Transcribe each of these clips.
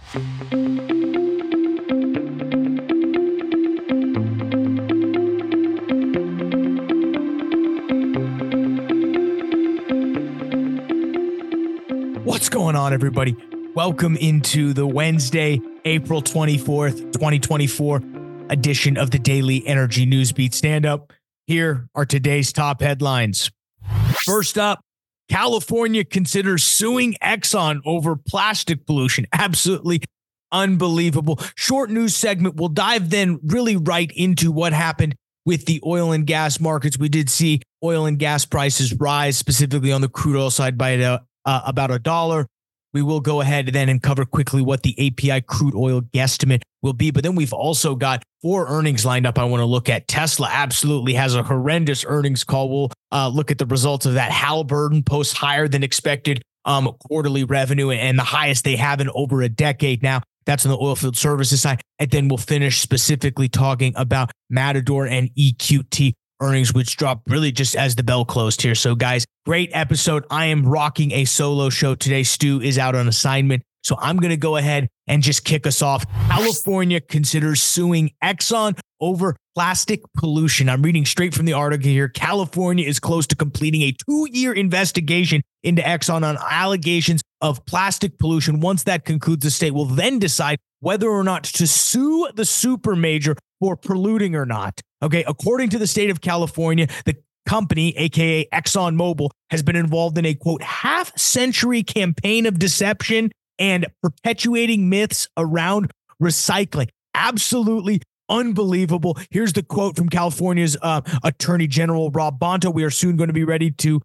What's going on, everybody? Welcome into the Wednesday, April 24th, 2024 edition of the Daily Energy Newsbeat Stand-Up. Here are today's top headlines. First up, California considers suing Exxon over plastic pollution. Absolutely unbelievable. Short news segment. We'll dive then really right into what happened with the oil and gas markets. We did see oil and gas prices rise, specifically on the crude oil side by about $1. We will go ahead then and cover quickly what the API crude oil guesstimate will be. But then we've also got 4 earnings lined up I want to look at. Tesla absolutely has a horrendous earnings call. We'll look at the results of that. Halliburton posts higher than expected quarterly revenue and the highest they have in over a decade now. That's on the oilfield services side. And then we'll finish specifically talking about Matador and EQT earnings, which dropped really just as the bell closed here. So guys, great episode. I am rocking a solo show today. Stu is out on assignment. So I'm going to go ahead and just kick us off. California considers suing Exxon over plastic pollution. I'm reading straight from the article here. California is close to completing a 2-year investigation into Exxon on allegations of plastic pollution. Once that concludes, the state will then decide whether or not to sue the super major for polluting or not. Okay, according to the state of California, the company, aka ExxonMobil, has been involved in a, quote, half-century campaign of deception and perpetuating myths around recycling. Absolutely unbelievable. Here's the quote from California's Attorney General Rob Bonta. We are soon going to be ready to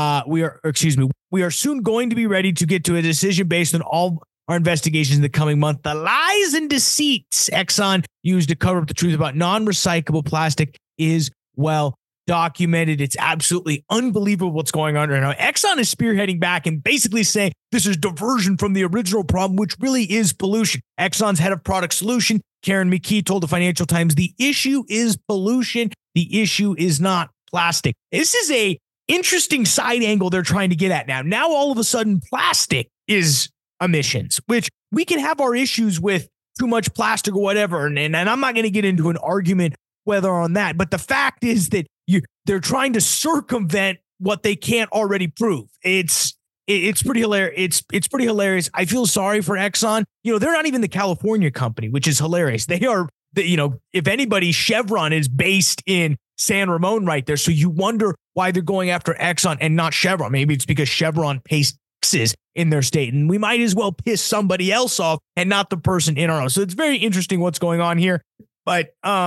get to a decision based on all our investigations in the coming month. The lies and deceits Exxon used to cover up the truth about non-recyclable plastic is well documented. It's absolutely unbelievable what's going on right now. Exxon is spearheading back and basically saying this is diversion from the original problem, which really is pollution. Exxon's head of product solution, Karen McKee, told the Financial Times, the issue is pollution. The issue is not plastic. This is a interesting side angle they're trying to get at now. Now, all of a sudden, plastic is emissions, which we can have our issues with too much plastic or whatever. And I'm not going to get into an argument whether on that. But the fact is that they're trying to circumvent what they can't already prove. It's pretty hilarious. It's pretty hilarious. I feel sorry for Exxon. They're not even the California company, which is hilarious. They are, if anybody, Chevron is based in San Ramon right there. So you wonder why they're going after Exxon and not Chevron. Maybe it's because Chevron pays taxes in their state, and we might as well piss somebody else off and not the person in our own. So it's very interesting what's going on here. But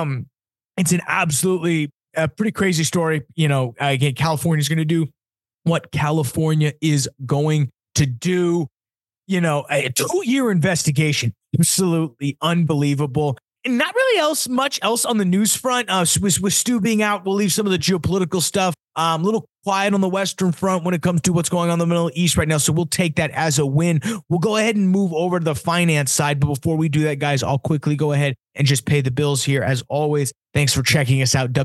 it's an absolutely pretty crazy story. Again, California's going to do what California is going to do. A 2-year investigation, absolutely unbelievable. And not really much else on the news front. With Stu being out, we'll leave some of the geopolitical stuff. A little quiet on the Western front when it comes to what's going on in the Middle East right now. So we'll take that as a win. We'll go ahead and move over to the finance side. But before we do that, guys, I'll quickly go ahead and just pay the bills here. As always, thanks for checking us out.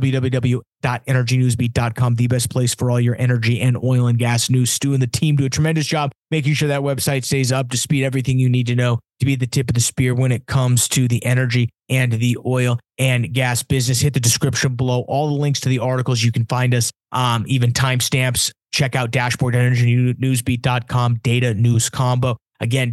www.energynewsbeat.com, the best place for all your energy and oil and gas news. Stu and the team do a tremendous job making sure that website stays up to speed. Everything you need to know to be at the tip of the spear when it comes to the energy and the oil and gas business. Hit the description below. All the links to the articles. You can find us, even timestamps. Check out dashboard.energynewsbeat.com, data news combo. Again,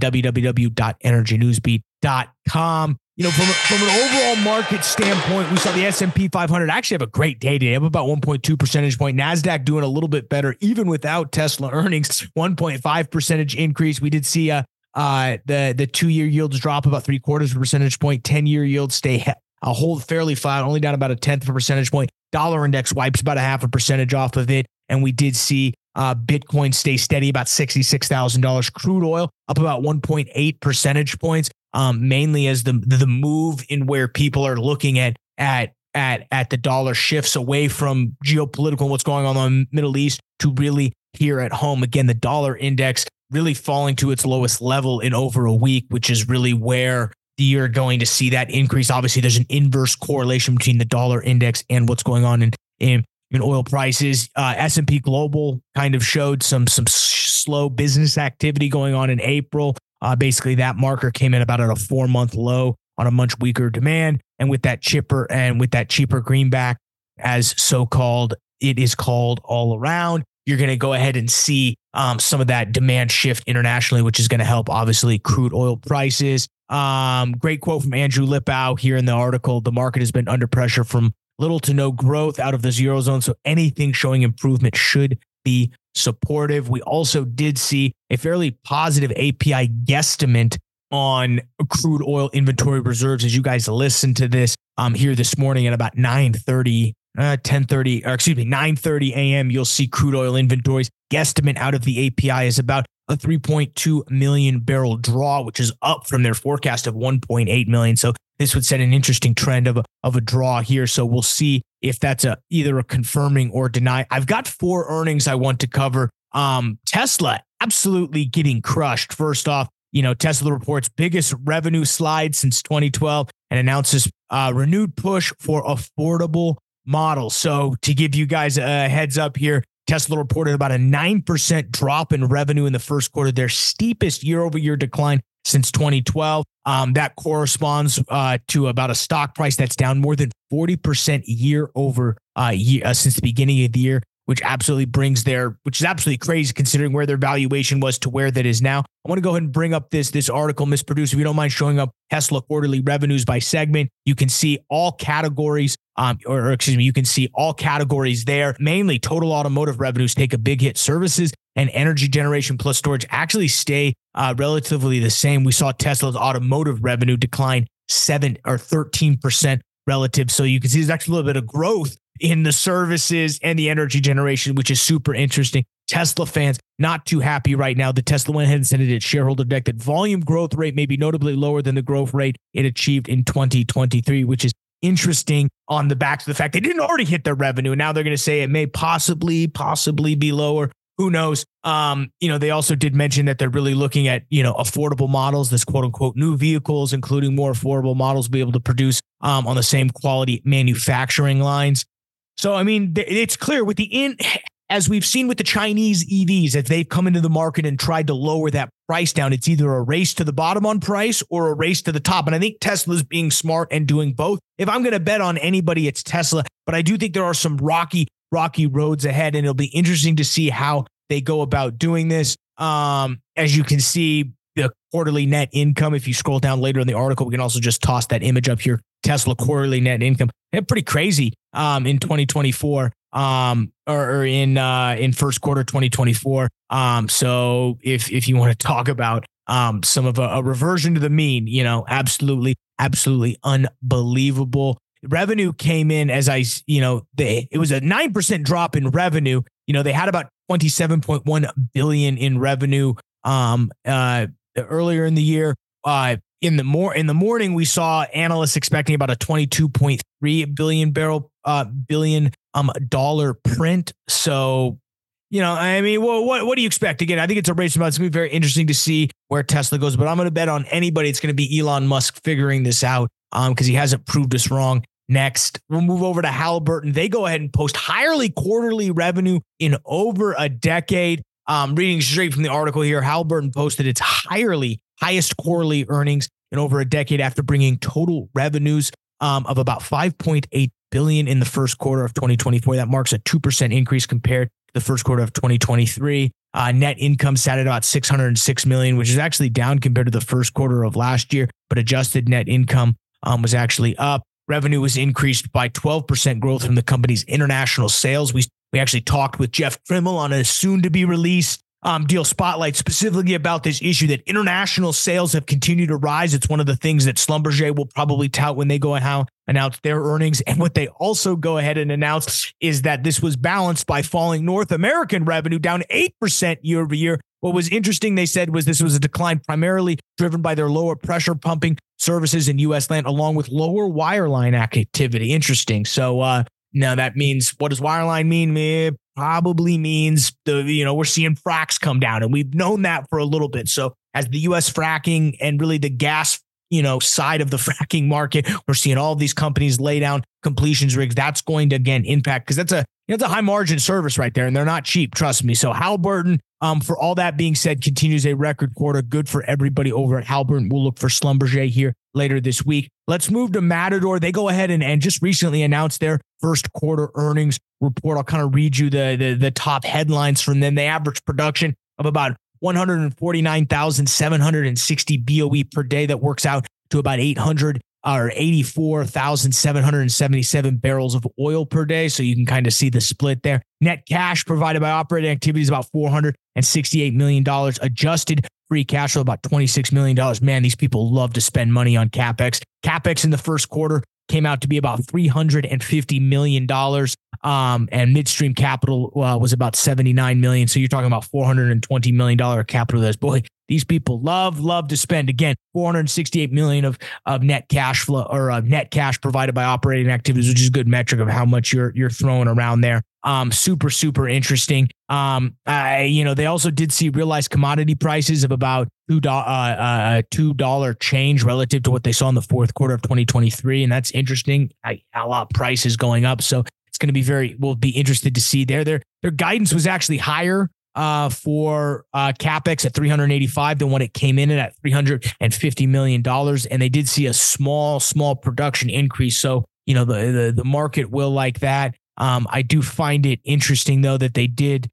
www.energynewsbeat.com. From an overall market standpoint, we saw the S&P 500 actually have a great day today, up about 1.2 percentage point. NASDAQ doing a little bit better, even without Tesla earnings, 1.5 percentage increase. We did see the 2-year yields drop about 0.75 percentage point. 10-year yields stay hold fairly flat, only down about 0.1 percentage point. Dollar index wipes about 0.5 percentage off of it. And we did see Bitcoin stay steady, about $66,000. Crude oil up about 1.8 percentage points, mainly as the move in where people are looking at the dollar shifts away from geopolitical and what's going on in the Middle East to really here at home. Again, the dollar index really falling to its lowest level in over a week, which is really where you're going to see that increase. Obviously, there's an inverse correlation between the dollar index and what's going on in oil prices. S&P Global kind of showed some slow business activity going on in April. Basically, that marker came in about at a 4-month low on a much weaker demand. And with that cheaper greenback, as so-called, it is called all around, you're going to go ahead and see some of that demand shift internationally, which is going to help, obviously, crude oil prices. Great quote from Andrew Lipow here in the article. The market has been under pressure from little to no growth out of the Eurozone, so anything showing improvement should be supportive. We also did see a fairly positive API guesstimate on crude oil inventory reserves as you guys listen to this here this morning at about 9:30 a.m. You'll see crude oil inventories. Guesstimate out of the API is about a 3.2 million barrel draw, which is up from their forecast of 1.8 million. So this would set an interesting trend of a draw here. So we'll see if that's either a confirming or deny. I've got 4 earnings I want to cover. Tesla absolutely getting crushed. First off, Tesla reports biggest revenue slide since 2012 and announces renewed push for affordable models. So to give you guys a heads up here, Tesla reported about a 9% drop in revenue in the first quarter, their steepest year-over-year decline since 2012. That corresponds to about a stock price that's down more than 40% year over year since the beginning of the year, which is absolutely crazy considering where their valuation was to where that is now. I want to go ahead and bring up this article, Miss Producer, if you don't mind showing up Tesla quarterly revenues by segment. You can see all categories, you can see all categories there. Mainly total automotive revenues take a big hit. Services and energy generation plus storage actually stay relatively the same. We saw Tesla's automotive revenue decline 13% relative. So you can see there's actually a little bit of growth in the services and the energy generation, which is super interesting. Tesla fans not too happy right now. The Tesla went ahead and sent it its shareholder deck that volume growth rate may be notably lower than the growth rate it achieved in 2023, which is interesting on the back of the fact they didn't already hit their revenue. Now they're going to say it may possibly be lower. Who knows? They also did mention that they're really looking at, affordable models, this quote unquote new vehicles, including more affordable models, be able to produce on the same quality manufacturing lines. So, I mean, it's clear with as we've seen with the Chinese EVs, as they've come into the market and tried to lower that price down, it's either a race to the bottom on price or a race to the top. And I think Tesla's being smart and doing both. If I'm going to bet on anybody, it's Tesla. But I do think there are some rocky roads ahead, and it'll be interesting to see how they go about doing this. As you can see, the quarterly net income, if you scroll down later in the article, we can also just toss that image up here. Tesla quarterly net income, pretty crazy in 2024 or in first quarter 2024. So if you want to talk about some of a reversion to the mean, absolutely unbelievable. Revenue came in it was a 9% drop in revenue. They had about 27.1 billion in revenue earlier in the year. In the morning, we saw analysts expecting about a 22.3 billion dollar print. So, what do you expect? Again, I think it's a race about. It's going to be very interesting to see where Tesla goes, but I'm going to bet on anybody. It's going to be Elon Musk figuring this out because he hasn't proved us wrong. Next, we'll move over to Halliburton. They go ahead and post higher quarterly revenue in over a decade. Reading straight from the article here, Halliburton posted its highest quarterly earnings in over a decade after bringing total revenues of about 5.8 billion in the first quarter of 2024. That marks a 2% increase compared to the first quarter of 2023. Net income sat at about 606 million, which is actually down compared to the first quarter of last year, but adjusted net income was actually up. Revenue was increased by 12% growth from the company's international sales. We actually talked with Jeff Krimmel on a soon-to-be-released Deal Spotlight specifically about this issue that international sales have continued to rise. It's one of the things that Schlumberger will probably tout when they go and announce their earnings. And what they also go ahead and announce is that this was balanced by falling North American revenue down 8% year over year. What was interesting, they said, was this was a decline primarily driven by their lower pressure pumping services in U.S. land, along with lower wireline activity. Interesting. So now that means, what does wireline mean? It probably means we're seeing fracks come down, and we've known that for a little bit. So as the U.S. fracking and really the gas side of the fracking market, we're seeing all of these companies lay down completions rigs. That's going to again impact, because that's a high margin service right there, and they're not cheap. Trust me. So Halliburton For all that being said, continues a record quarter. Good for everybody over at Halliburton. We'll look for Schlumberger here later this week. Let's move to Matador. They go ahead and just recently announced their first quarter earnings report. I'll kind of read you the top headlines from them. They average production of about 149,760 BOE per day. That works out to about 84,777 barrels of oil per day. So you can kind of see the split there. Net cash provided by operating activities about $468 million. Adjusted free cash flow about $26 million. Man, these people love to spend money on CapEx. CapEx in the first quarter came out to be about $350 million. And midstream capital was about $79 million. So you're talking about $420 million capital. That's, boy, these people love to spend. Again, $468 million of net cash flow, or net cash provided by operating activities, which is a good metric of how much you're throwing around there. Super interesting. They also did see realized commodity prices of about $2 change relative to what they saw in the fourth quarter of 2023. And that's interesting. A lot of prices going up. So it's going to be we'll be interested to see their guidance was actually higher for CapEx at 385 than what it came in at $350 million. And they did see a small production increase. So, the market will like that. I do find it interesting though, that they did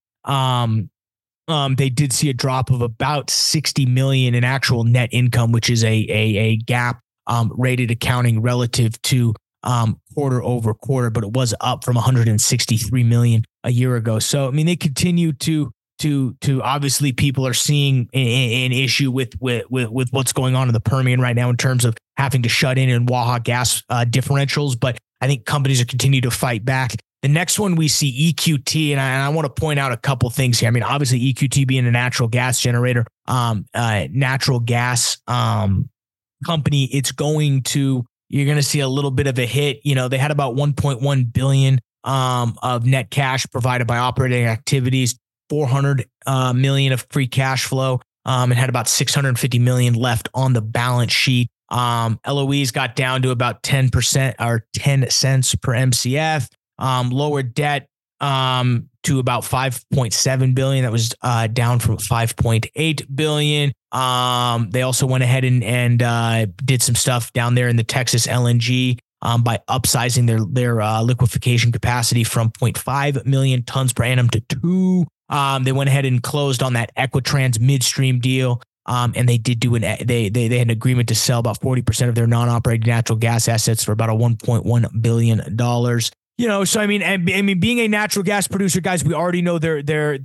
see a drop of about 60 million in actual net income, which is a GAAP rated accounting relative to quarter over quarter, but it was up from 163 million a year ago. So, I mean, they continue to obviously people are seeing an issue with what's going on in the Permian right now in terms of having to shut in Waha gas differentials. But I think companies are continuing to fight back. The next one we see EQT, and I want to point out a couple things here. I mean, obviously EQT being a natural gas generator, natural gas company, you're going to see a little bit of a hit. They had about 1.1 billion of net cash provided by operating activities, 400 million of free cash flow, and had about 650 million left on the balance sheet. LOEs got down to about 10% or 10 cents per MCF. Lower debt to about 5.7 billion. That was down from 5.8 billion. They also went ahead and did some stuff down there in the Texas LNG by upsizing their liquefaction capacity from 0.5 million tons per annum to 2. They went ahead and closed on that Equitrans midstream deal. And they did they had an agreement to sell about 40% of their non-operating natural gas assets for about a $1.1 billion. So I mean, being a natural gas producer, guys, we already know they're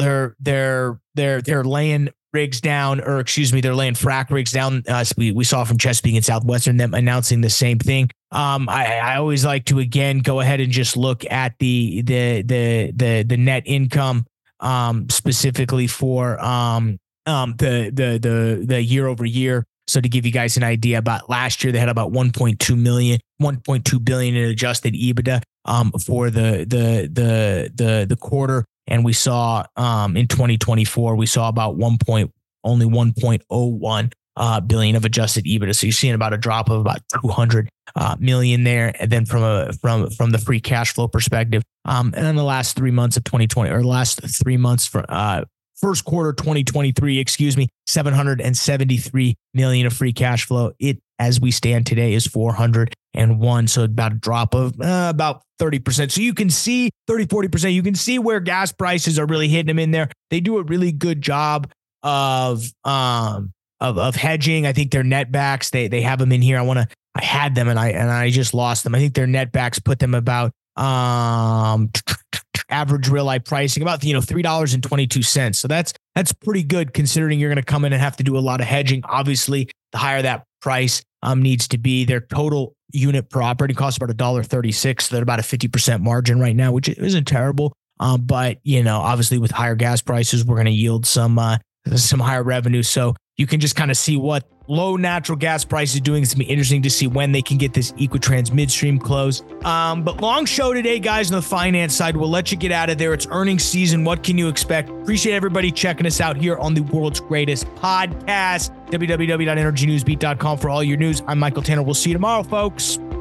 laying rigs down, or excuse me, they're laying frac rigs down. We saw from Chesapeake and Southwestern them announcing the same thing. I always like to again go ahead and just look at the net income specifically for the year over year. So to give you guys an idea, about last year they had about 1.2 billion in adjusted EBITDA for the quarter, and we saw in 2024 we saw about only 1.01 billion of adjusted EBITDA. So you're seeing about a drop of about 200 million there. And then from the free cash flow perspective, and then the last 3 months of 2020, or the last 3 months for first quarter 2023, 773 million of free cash flow. It, as we stand today, is 401. So about a drop of about 30%. So you can see 40%. You can see where gas prices are really hitting them in there. They do a really good job of hedging. I think their net backs, they have them in here. I had them and I just lost them. I think their net backs put them about average realized pricing about $3.22. So that's pretty good considering you're going to come in and have to do a lot of hedging. Obviously, the higher that price needs to be, their total unit per operating cost about $1.36. So they're about a 50% margin right now, which isn't terrible. But obviously with higher gas prices, we're going to yield some higher revenue. So you can just kind of see what low natural gas prices doing. It's going to be interesting to see when they can get this Equitrans midstream closed. But long show today, guys, on the finance side. We'll let you get out of there. It's earnings season. What can you expect? Appreciate everybody checking us out here on the world's greatest podcast, www.energynewsbeat.com for all your news. I'm Michael Tanner. We'll see you tomorrow, folks.